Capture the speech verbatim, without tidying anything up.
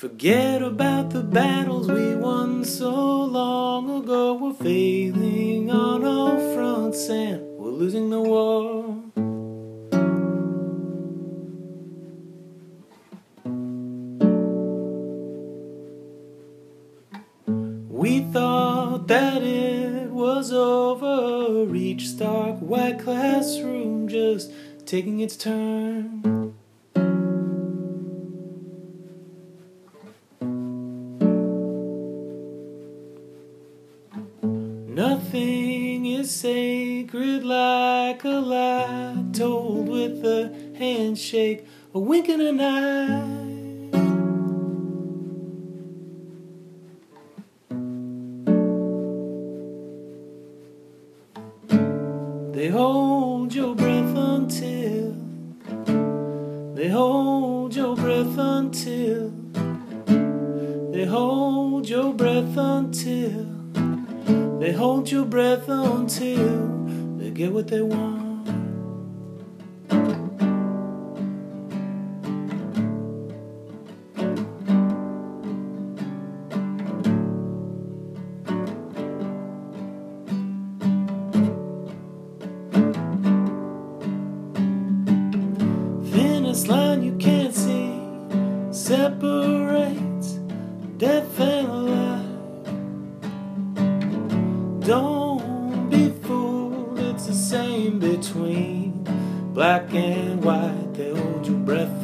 Forget about the battles we won so long ago. We're failing on all fronts and we're losing the war. We thought that it was over, each stark white classroom just taking its turn. Nothing is sacred like a lie told with a handshake, a wink and an eye. They hold your breath until, they hold your breath until, they hold your breath until, they hold your breath until they get what they want. Thinnest line you can't see separates death and life. Don't be fooled, it's the same between black and white. They hold your breath